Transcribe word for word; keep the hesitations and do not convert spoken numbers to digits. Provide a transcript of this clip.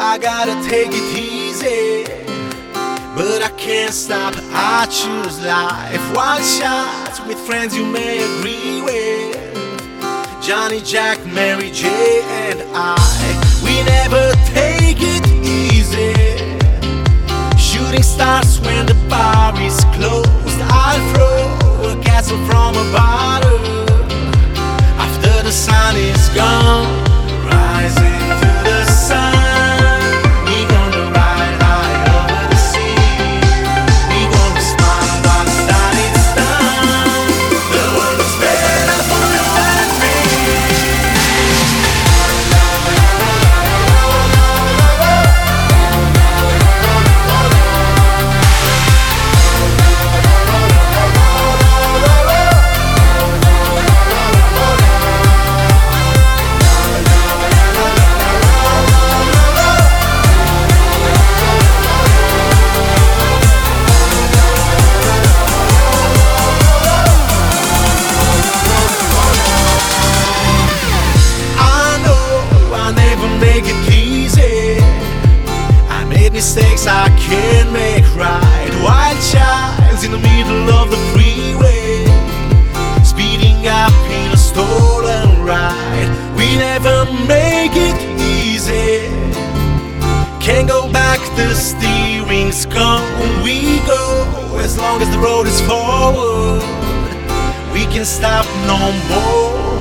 I gotta take it easy, but I can't stop. I choose life. Wild shots with friends you may agree with. Johnny, Jack, Mary, J, and I. We never take it easy. Shooting stars when the bar is closed. I'll throw a castle from a bottle after the sun is gone. Rising to the sun. Mistakes I can't make right. Wild child in the middle of the freeway, speeding up in a stolen ride. We never make it easy. Can't go back, the steering's gone. We go as long as the road is forward. We can stop no more.